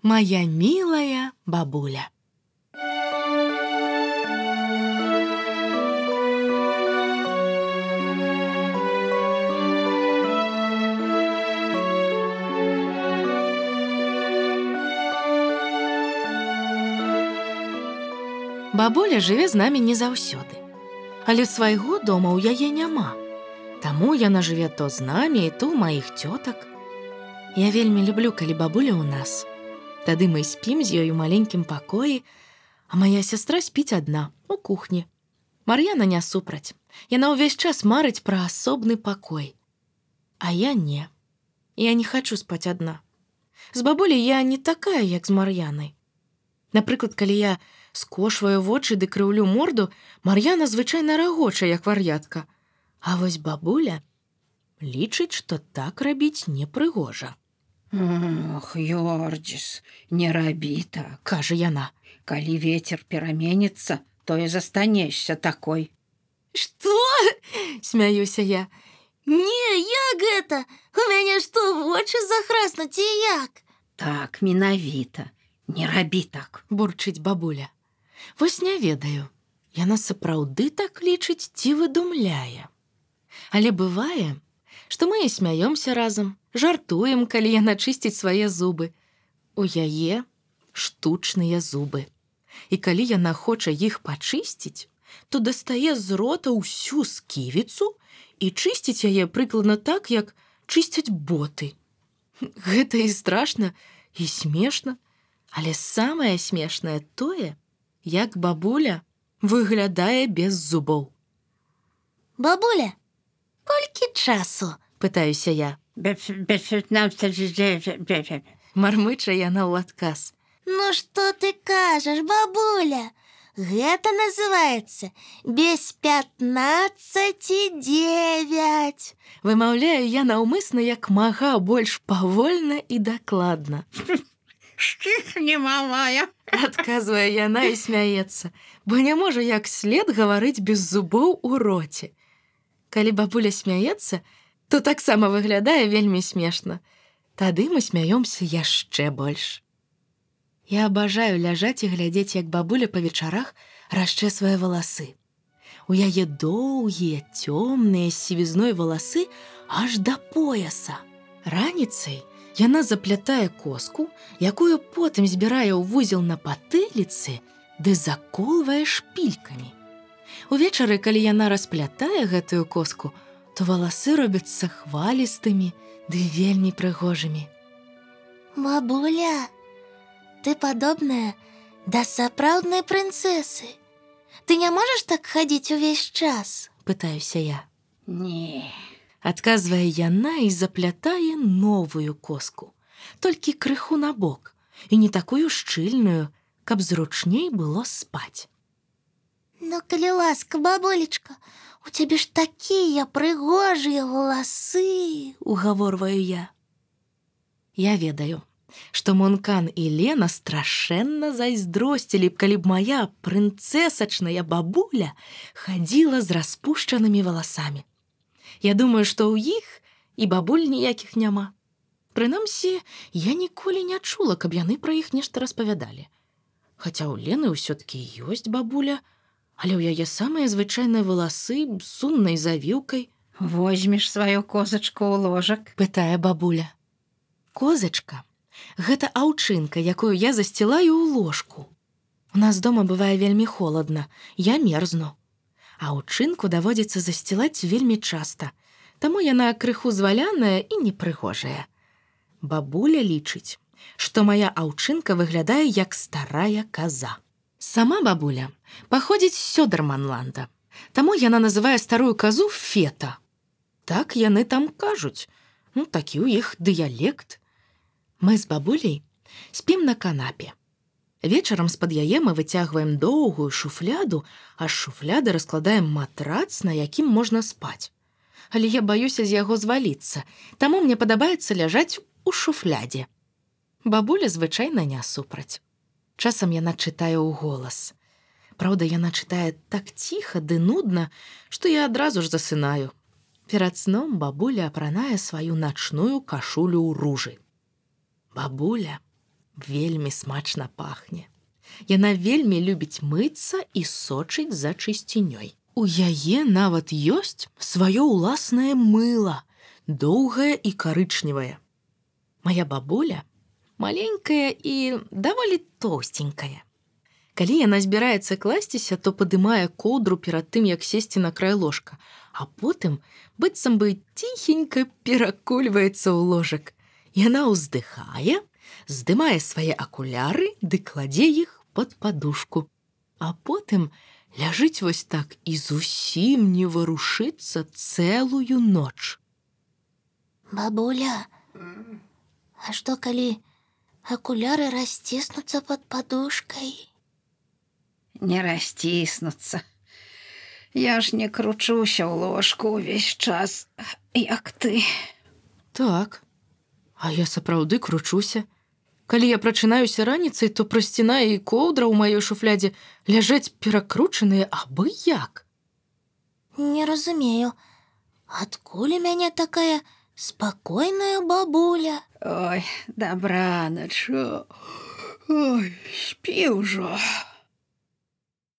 Моя милая бабуля. Бабуля жыве з намі не заўсёды, але свайго дома ў яе няма. Таму яна жыве то з намі, то ў маіх цётак. Я вельмі люблю, калі бабуля ў нас. Тады мы спім з ёй у маленькім пакоі, а моя сястра спіць адна у кухні. Мар'яна не супраць. Яна ўвесь час марыць пра асобны пакой. А я не. Я не хачу спаць адна. З бабуляй я не такая, як з Мар'янай. Напрыклад, калі я скошваю вочы ды крыўлю морду, Мар'яна звычайна рагоча, як вар'ятка. А вось бабуля лічыць, што так рабіць непрыгожа. Ох, Йордзіс, не рабі так, кажа яна. Калі ветер пераменіцца, то і застанешся такой. Што? Смяюся я. Не, як гэта? У мяне што, вочы захраснуць ці як? Так, менавіта. Не рабі так, бурчыць бабуля. Вось не ведаю, яна сапраўды так лічыць ці выдумляе. Але бывае, што мы і смяёмся разам, жартуем, калі яна чысціць свае зубы. У яе штучныя зубы. І калі яна хоча іх пачысціць, то дастае з рота ўсю сківіцу і чысціць яе прыкладна так, як чысцяць боты. Гэта і страшна, і смешна. Але самае смешнае тое, як бабуля выглядае без зубоў. Бабуля, колькі часу? Пытаюся я. Мармыча яна ў адказ. Ну што ты кажаш, бабуля? Гэта называецца без 15:09. Вымаўляю я наўмысна як мага больш павольна і дакладна. Штыхне, малая, адказвае яна і смяецца, бо не можа як след гаварыць без зубоў у роце. Калі бабуля смяецца, то таксама выглядае вельмі смешна. Тады мы смяёмся яшчэ больш. Я абажаю ляжаць і глядзець, як бабуля па вечарах расчэсвае валасы. У яе доўгія, цёмныя з сівізной валасы аж да пояса. Раніцай яна заплятае коску, якую потым збірае ў вузел на патыліцы ды заколвае шпількамі. Увечары, калі яна расплятае гэтую коску, то валасы робяцца хвалістымі ды вельмі прыгожымі. Бабуля, ты падобная да сапраўднай прынцэсы. Ты не можаш так хадзіць увесь час? Пытаюся я. Не. Адказвае яна і заплятае новую коску, толькі крыху набок, і не такую шчыльную, каб зручней было спаць. Ну, калі ласка, бабулечка, у цябе ж такія прыгожыя валасы, угаворваю я. Я ведаю, што Мункан і Лена страшэнна зайздросцілі б, калі б моя прынцэсачная бабуля хадзіла з распушчанымі валасамі. Я думаю, што ў іх і бабуль ніякіх няма. Прынамсі, я ніколі не чула, каб яны пра іх нешта распавядалі. Хаця ў Лены ўсё-ткі ёсць бабуля, але ў яе самыя звычайныя валасы з сумнай завіўкай. Возьмеш сваю козачку ў ложак? Пытае бабуля. Козачка – гэта аўчынка, якую я засцілаю ў ложку. У нас дома бывае вельмі холадна, я мерзну. Аўчынку даводзіцца засцілаць вельмі часта, таму яна крыху зваляная і непрыгожая. Бабуля лічыць, што моя аўчынка выглядае як старая каза. Сама бабуля паходзіць з Сёдэрманланда, таму яна называе старую казу Фета. Так яны там кажуць, такі ў іх дыялект. Мы з бабуляй спім на канапе. Вечарам з-пад яе мы выцягваем доўгую шуфляду, а з шуфляды раскладаем матрац, на якім можна спаць. Але я баюся з яго зваліцца, таму мне падабаецца ляжаць у шуфлядзе. Бабуля звычайна не супраць. Часам яна чытае ў голас. Праўда, яна чытае так ціха ды нудна, што я адразу ж засынаю. Перад сном бабуля апранае сваю начную кашулю ў ружы. Бабуля вельмі смачна пахне. Яна вельмі любіць мыцца і сочыць за чысцінёй. У яе нават ёсць сваё ўласнае мыла, доўгае і карычневае. Мая бабуля маленькая і даволі тоўстенькая. Калі яна збіраецца класціся, то падымае коўдру перад тым, як сесці на край ложка, а потым быццам бы ціхенька перакульваецца ў ложак. Яна ўздыхае, здымае свае акуляры ды кладзе іх пад падушку. А потым ляжыць вось так і зусім не варушыцца цэлую ноч. Бабуля, а што калі акуляры расціснуцца пад падушкай? Не расціснуцца. Я ж не кручуся ў ложку ўвесь час, як ты. Так, а я сапраўды кручуся. Калі я прачынаюся раніцай, то прасціна і коўдра ў маёй шуфлядзе ляжаць перакручаныя абы як. Не разумею, адкуль у мяне такая спакойная бабуля? Ой, добраноч. Ой, спі ўжо.